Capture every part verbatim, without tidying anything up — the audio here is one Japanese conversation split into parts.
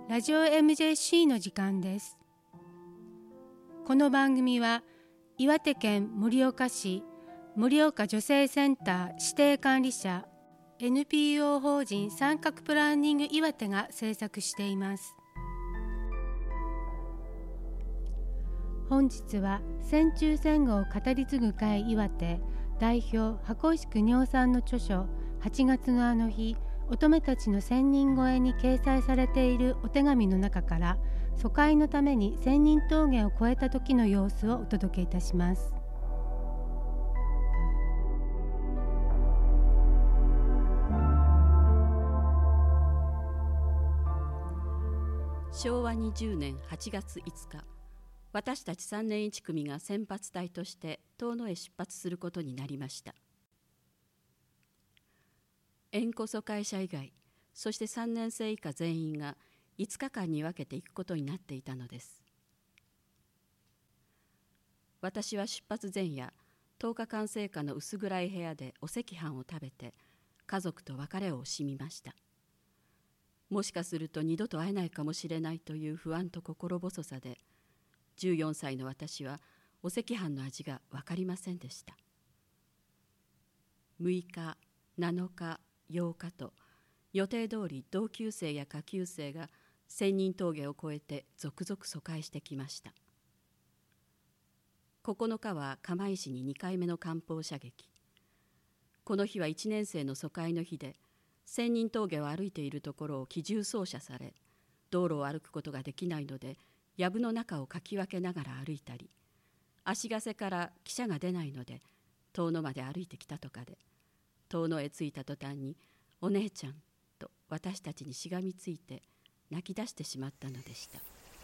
ラジオ エムジェーシー の時間です。この番組は岩手県盛岡市盛岡女性センター指定管理者 エヌピーオー 法人三角プランニング岩手が制作しています。本日は戦中戦後を語り継ぐ会岩手代表箱石邦夫さんの著書はちがつのあの日乙女たちの千人超えに掲載されているお手紙の中から疎開のために千人峠を越えた時の様子をお届けいたします。 しょうわにじゅうねんはちがついつか、私たちさんねんいち組が先発隊として遠野へ出発することになりました。縁故疎開者以外、そしてさんねんせい以下全員がいつかかんに分けていくことになっていたのです。私は出発前夜、とおかかん生家の薄暗い部屋でお赤飯を食べて家族と別れを惜しみました。もしかすると二度と会えないかもしれないという不安と心細さで、じゅうよんさいの私はお赤飯の味が分かりませんでした。むいか、なのか、ようかと予定通り同級生や下級生が千人峠を越えて続々疎開してきました。ここのかは釜石ににかいめの艦砲射撃。この日はいちねんせいの疎開の日で、千人峠を歩いているところを機銃掃射され、道路を歩くことができないので藪の中をかき分けながら歩いたり、足かせから汽車が出ないので遠野まで歩いてきたとかで、遠野へ着いた途端に「お姉ちゃん」と私たちにしがみついて泣き出してしまったのでした。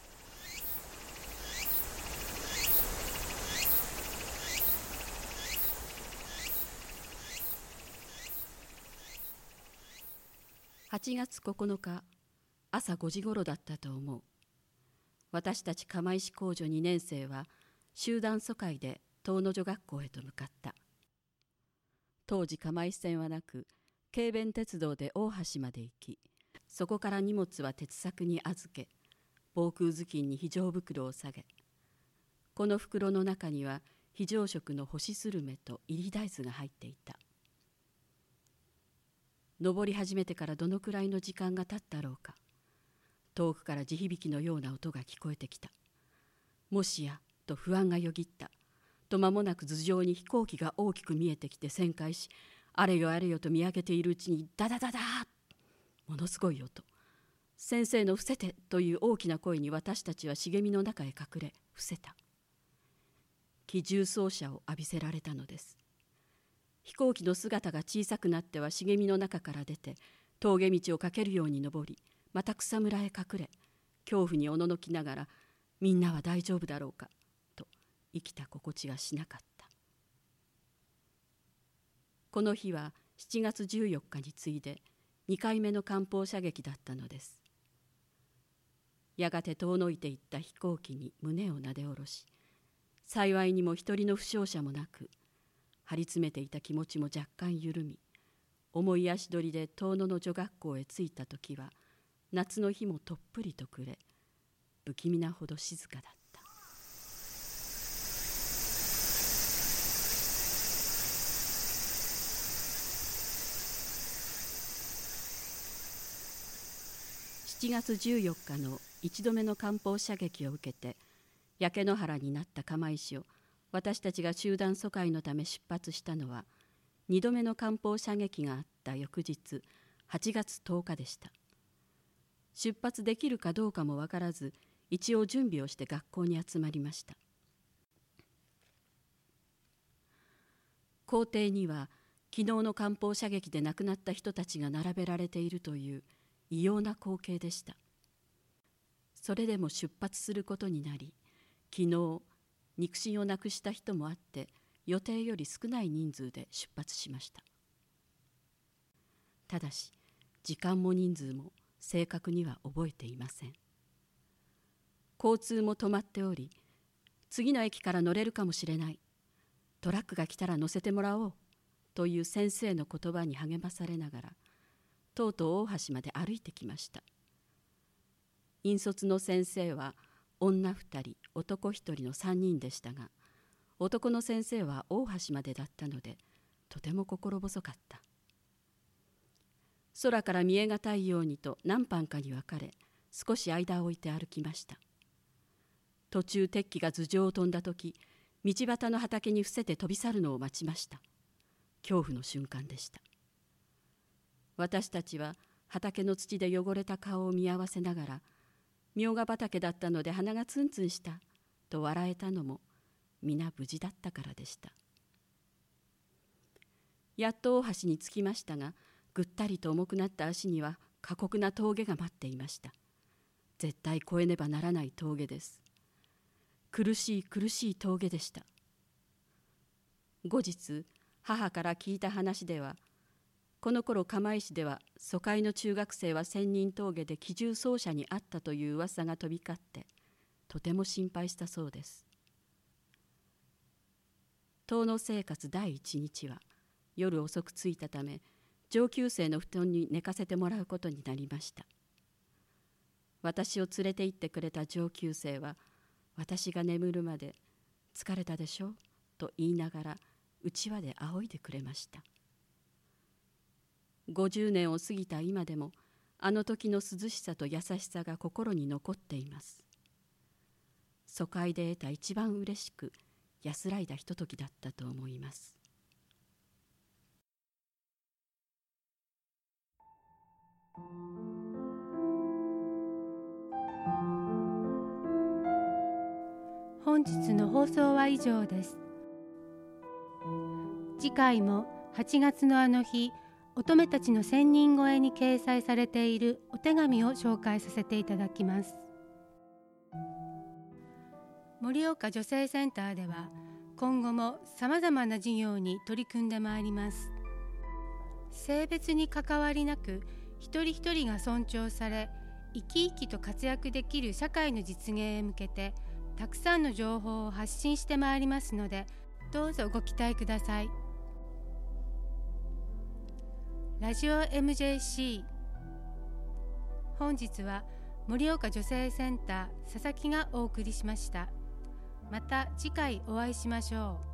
はちがつここのか、朝ごじごろだったと思う。私たち釜石工女にねんせいは集団疎開で遠野女学校へと向かった。当時釜石線はなく、軽便鉄道で大橋まで行き、そこから荷物は鉄柵に預け、防空頭巾に非常袋を下げ、この袋の中には非常食の干しスルメと入り大豆が入っていた。登り始めてからどのくらいの時間が経ったろうか、遠くから地響きのような音が聞こえてきた。もしやと不安がよぎった。と間もなく頭上に飛行機が大きく見えてきて旋回し、あれよあれよと見上げているうちにダダダダー、ものすごい音。先生の伏せてという大きな声に私たちは茂みの中へ隠れ伏せた。機銃掃射を浴びせられたのです。飛行機の姿が小さくなっては茂みの中から出て、峠道を駆けるように登り、また草むらへ隠れ、恐怖におののきながら、みんなは大丈夫だろうかと生きた心地がしなかった。この日はしちがつじゅうよっかに次いでにかいめの艦砲射撃だったのです。やがて遠のいていった飛行機に胸をなで下ろし、幸いにも一人の負傷者もなく、張り詰めていた気持ちも若干緩み、重い足取りで遠野の女学校へ着いた時は、夏の日もとっぷりと暮れ、不気味なほど静かだった。しちがつじゅうよっかの一度目の艦砲射撃を受けて、焼け野原になった釜石を私たちが集団疎開のため出発したのは、二度目の艦砲射撃があった翌日はちがつとおかでした。出発できるかどうかもわからず、一応準備をして学校に集まりました。校庭には昨日の艦砲射撃で亡くなった人たちが並べられているという異様な光景でした。それでも出発することになり、昨日肉親を亡くした人もあって予定より少ない人数で出発しました。ただし時間も人数も正確には覚えていません。交通も止まっており、次の駅から乗れるかもしれない、トラックが来たら乗せてもらおうという先生の言葉に励まされながら、とうとう大橋まで歩いてきました。 引率の先生は女二人男一人の三人でしたが、男の先生は大橋までだったのでとても心細かった。空から見えがたいようにと何班かに分かれ、少し間を置いて歩きました。途中敵機が頭上を飛んだ時、道端の畑に伏せて飛び去るのを待ちました。恐怖の瞬間でした。私たちは畑の土で汚れた顔を見合わせながら、みょうが畑だったので鼻がツンツンしたと笑えたのも皆無事だったからでした。やっと大橋に着きましたが、ぐったりと重くなった足には過酷な峠が待っていました。絶対越えねばならない峠です。苦しい苦しい峠でした。後日母から聞いた話では、この頃釜石では疎開の中学生は千人峠で機銃掃射にあったという噂が飛び交って、とても心配したそうです。遠野生活第一日は夜遅く着いたため、上級生の布団に寝かせてもらうことになりました。私を連れて行ってくれた上級生は、私が眠るまで「疲れたでしょ?」と言いながらうちわで仰いでくれました。ごじゅうねんを過ぎた今でも、あの時の涼しさと優しさが心に残っています。疎開で得た一番うれしく安らいだひとときだったと思います。 本日の放送は以上です。次回もはちがつのあの日、乙女たちの千人超えに掲載されているお手紙を紹介させていただきます。盛岡女性センターでは今後もさまざまな事業に取り組んでまいります。性別に関わりなく一人一人が尊重され、生き生きと活躍できる社会の実現へ向けてたくさんの情報を発信してまいりますので、どうぞご期待ください。ラジオ エムジェーシー、 本日は盛岡女性センター佐々木がお送りしました。また次回お会いしましょう。